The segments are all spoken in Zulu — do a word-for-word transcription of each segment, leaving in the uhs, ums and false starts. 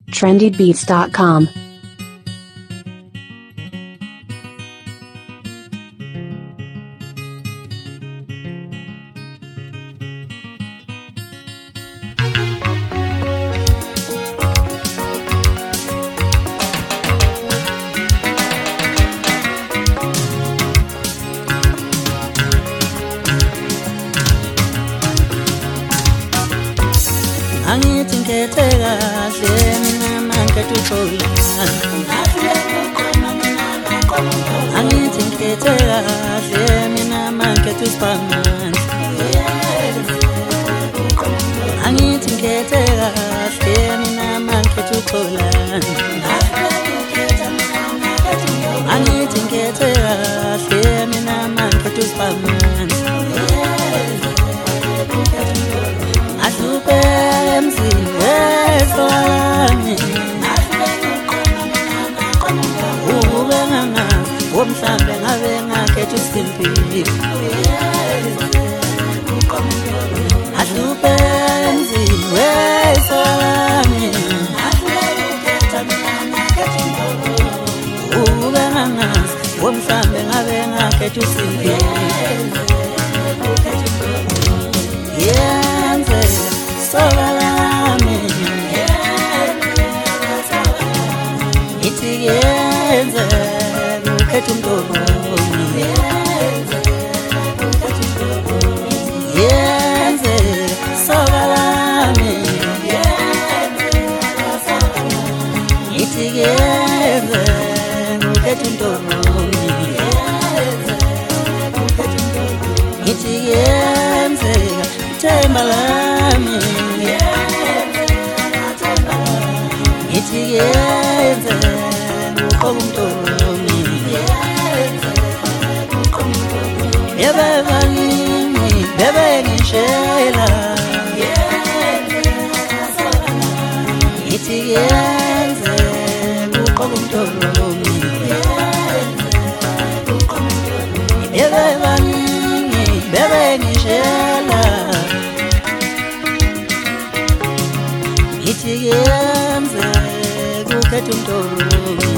trendy beats dot com. Angithi ngithethe kahle mina manje tuthola Angithi ngithethe kahle mina manje tusiphamani Angithi ngithethe kahle mina manje tuthola Angithi ngithethe kahle mina manje tusiphamani Ahluphe emzini eswami Ube ngangazi Womhlambe ngabe ngakhetha usimpili Ahluphe emzini eswami Ube ngangazi Womhlambe ngabe ngakhetha usimpili Yenze sobalami Ithi yenze ukhetha umntwana Yenze sobalami Ithi yenze ukhetha umntwana Ithi yenze themba lami Ithi yenze uqoba umntoni Bebe baningi bebe ngishela Ithi yenze uqoba umntoni Bebe baningi bebe ngishela Ithi yenze ukhetha umntoni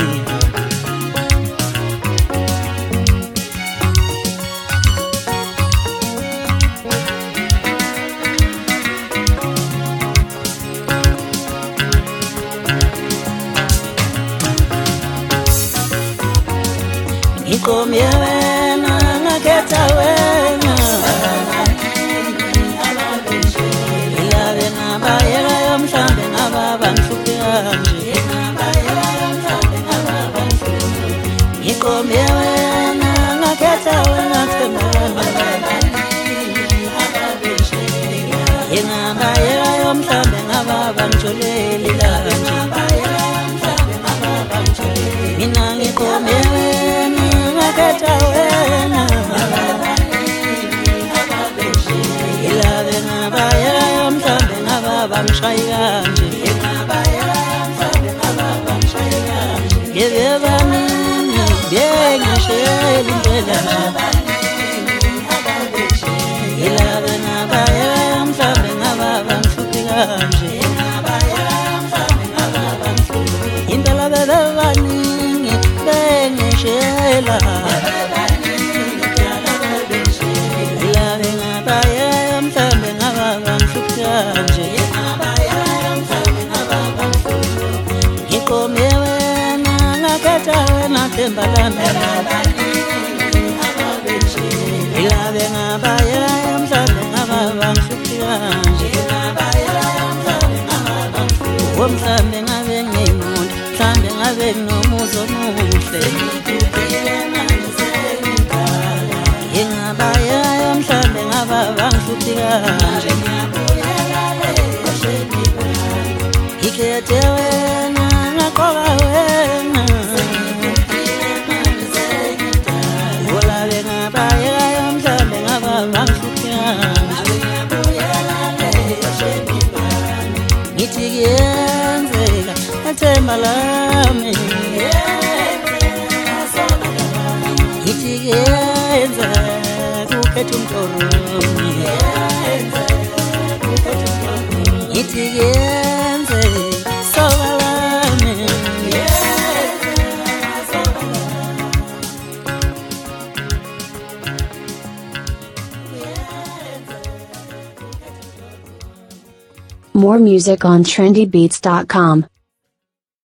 Ngiqomye wena ngakhetha wena Ilabe ngabayela yomhlambe ngababa ngihluphe kanje Ngiqomye wena ngakhetha wena themba Yengabayela yomhlambe ngababa ngijoleli kanje Mina ngiqomye wena ngakhetha wena Ilabe ngabayela yomhlambe ngababa ngishayi kanje Yebe baningi bengishela impela Ilabe ngabayela yomhlambe ngababa ngihluphe kanje Impela bebe baningi bengishela Ilabe ngabayela yomhlambe ngababa ngihluphe kanje Ngiqomye wena ngakhetha wena themba lami Ilabe ngabayela yomhlambe ngababa ngihluphe kanje Womhlambe ngabe ngimuntu mhlambe ngabe nginomuzi omuhle Yengabayela yomhlambe ngababa ngihluphe kanje Ngikhethe wena ngaqoka wena Olabe ngabayela yomhlambe ngababa ngihluphe kanje Ngithi yenzeka themba lami Ngithi yenze ukhetha umntoni Ngithi yenze sobalami More music on trendy beats dot com.